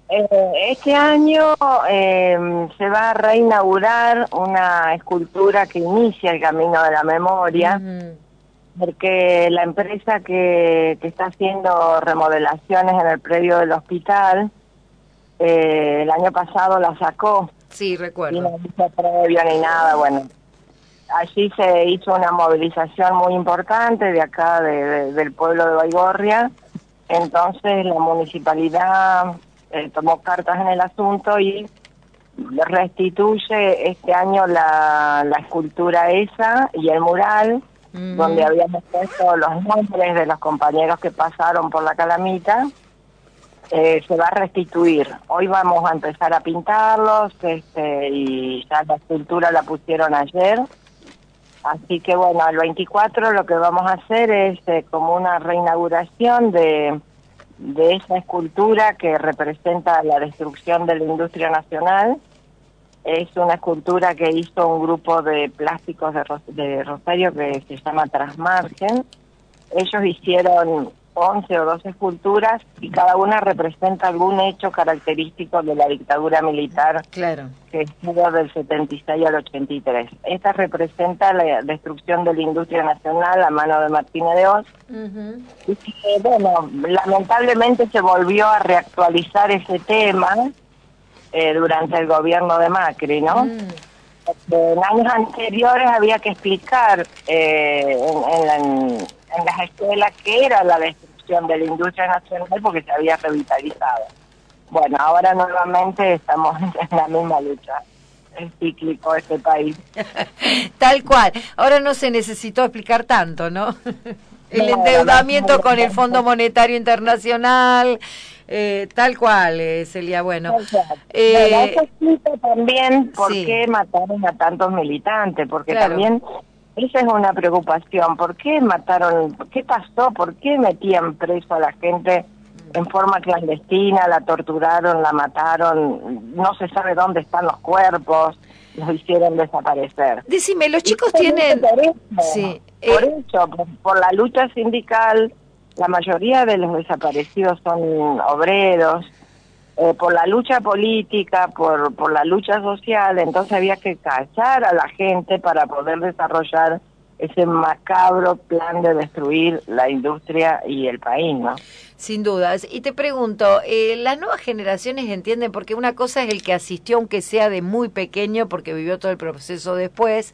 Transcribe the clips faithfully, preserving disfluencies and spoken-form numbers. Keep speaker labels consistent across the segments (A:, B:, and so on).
A: Eh, este año eh, se va a reinaugurar una escultura que inicia el Camino de la Memoria,
B: Uh-huh.
A: porque la empresa que, que está haciendo remodelaciones en el predio del hospital, eh, el año pasado la sacó,
B: Sí,
A: sin
B: recuerdo.
A: aviso previo ni nada. Bueno, allí se hizo una movilización muy importante de acá, de, de, del pueblo de Baigorria. Entonces la municipalidad eh, tomó cartas en el asunto y restituye este año la, la escultura esa y el mural, donde
B: Uh-huh.
A: habíamos puesto los nombres de los compañeros que pasaron por la calamita. Eh, se va a restituir. Hoy vamos a empezar a pintarlos, este, y ya la escultura la pusieron ayer. Así que bueno, el veinticuatro lo que vamos a hacer es eh, como una reinauguración de, de esa escultura que representa la destrucción de la industria nacional. Es una escultura que hizo un grupo de plásticos de, Ros de Rosario que se llama Transmargen. Ellos hicieron once o doce esculturas y cada una representa algún hecho característico de la dictadura militar
B: Claro.
A: que estuvo del setenta y seis al ochenta y tres. Esta representa la destrucción de la industria nacional a mano de Martínez de Oz.
B: Uh-huh.
A: Y que, bueno, lamentablemente se volvió a reactualizar ese tema eh, durante el gobierno de Macri, ¿no?
B: Mm.
A: En años anteriores había que explicar eh, en, en, la, en las escuelas qué era la destrucción de la industria nacional porque se había revitalizado. Bueno, ahora nuevamente estamos en la misma lucha. Es cíclico este país.
B: Tal cual. Ahora no se necesitó explicar tanto, ¿no? El
A: No,
B: endeudamiento con el Fondo Monetario Internacional, eh, tal cual, eh, Celia. Bueno,
A: Eh, bueno,
B: eh,
A: eso explica también por
B: sí,
A: qué mataron a tantos militantes, porque
B: claro.
A: también esa es una preocupación. ¿Por qué mataron? ¿Qué pasó? ¿Por qué metían preso a la gente en forma clandestina? La torturaron, la mataron, no se sabe dónde están los cuerpos, los hicieron desaparecer.
B: Decime, los
A: Y
B: chicos
A: justamente
B: tienen...
A: por eso,
B: Sí,
A: por
B: eh,
A: eso, por, por la lucha sindical, la mayoría de los desaparecidos son obreros. Eh, por la lucha política, por, por la lucha social, entonces había que callar a la gente para poder desarrollar ese macabro plan de destruir la industria y el país, ¿no?
B: sin dudas. Y te pregunto, eh, ¿las nuevas generaciones entienden? Porque una cosa es el que asistió, aunque sea de muy pequeño, porque vivió todo el proceso después,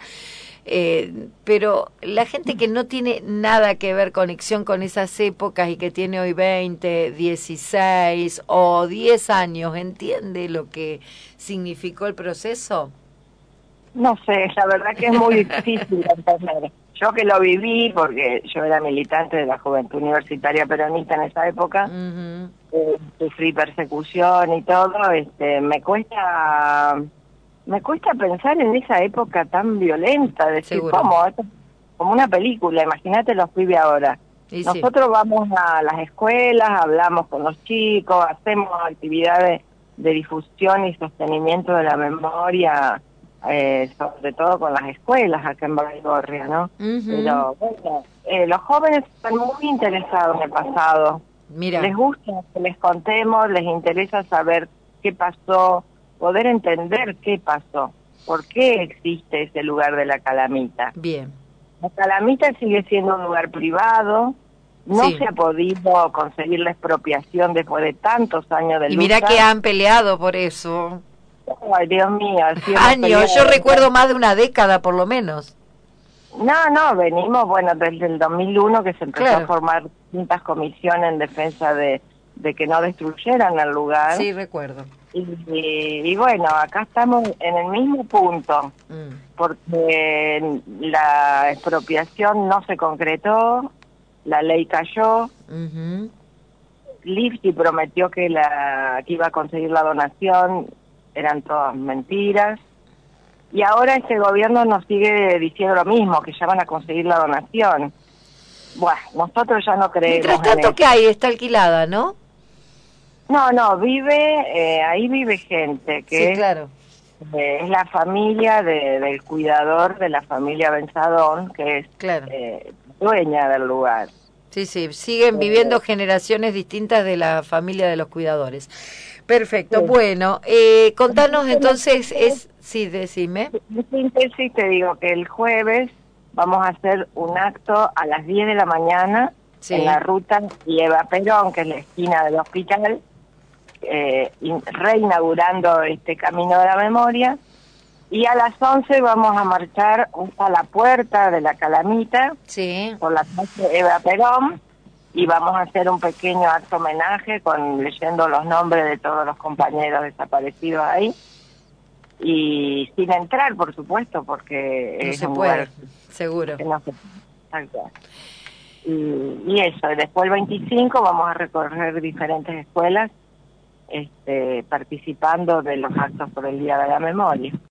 B: eh, pero la gente que no tiene nada que ver, conexión con esas épocas y que tiene hoy veinte, dieciséis o diez años, ¿entiende lo que significó el proceso?
A: No sé, la verdad que es muy difícil de entender. Yo que lo viví, porque yo era militante de la Juventud Universitaria Peronista en esa época,
B: Uh-huh.
A: eh, sufrí persecución y todo, este, me cuesta... Me cuesta pensar en esa época tan violenta, decir,
B: Seguro.
A: ¿cómo? Esto es como una película, imagínate los pibes ahora.
B: Y sí.
A: Nosotros vamos a las escuelas, hablamos con los chicos, hacemos actividades de difusión y sostenimiento de la memoria, eh, sobre todo con las escuelas acá en Baigorria, ¿no?
B: Uh-huh.
A: Pero bueno, eh, los jóvenes están muy interesados en el pasado.
B: Mira.
A: Les gusta que les contemos, les interesa saber qué pasó, poder entender qué pasó, por qué existe ese lugar de la Calamita.
B: Bien.
A: La Calamita sigue siendo un lugar privado, no
B: Sí.
A: se ha podido conseguir la expropiación después de tantos años de
B: Y
A: lucha.
B: mira que han peleado por eso.
A: Ay, Dios mío. Sí hemos
B: Años,
A: peleado.
B: yo recuerdo más de una década por lo menos.
A: No, no, venimos, bueno, desde el dos mil uno que se empezó
B: Claro.
A: a formar distintas comisiones en defensa de, de que no destruyeran el lugar.
B: Sí, recuerdo.
A: Y, y, y bueno, acá estamos en el mismo punto,
B: Mm.
A: porque la expropiación no se concretó, la ley cayó,
B: Uh-huh.
A: Lifty prometió que, la, que iba a conseguir la donación, eran todas mentiras, y ahora este gobierno nos sigue diciendo lo mismo, que ya van a conseguir la donación. Bueno, nosotros ya no creemos
B: Mientras
A: en
B: tanto,
A: eso.
B: ¿qué hay? Está alquilada, ¿no?
A: No, no, vive, eh, ahí vive gente que
B: Sí,
A: es,
B: claro.
A: eh, es la familia de, del cuidador de la familia Benzadón, que es
B: Claro.
A: eh, dueña del lugar.
B: Sí, sí, siguen viviendo generaciones distintas de la familia de los cuidadores. Perfecto,
A: Sí.
B: bueno, eh, contanos entonces, es sí, decime.
A: En síntesis te digo que el jueves vamos a hacer un acto a las diez de la mañana en
B: Sí,
A: la ruta Eva Perón, que es la esquina del hospital, eh, in- reinaugurando este Camino de la Memoria, y a las once vamos a marchar hasta la puerta de la Calamita,
B: sí,
A: por la calle Eva Perón, y vamos a hacer un pequeño acto homenaje con leyendo los nombres de todos los compañeros desaparecidos ahí, y sin entrar, por supuesto,
B: no
A: porque es
B: se
A: un
B: puede,
A: lugar
B: seguro.
A: que no se exacto. Y, y eso, y después el veinticinco vamos a recorrer diferentes escuelas este, participando de los actos por el Día de la Memoria.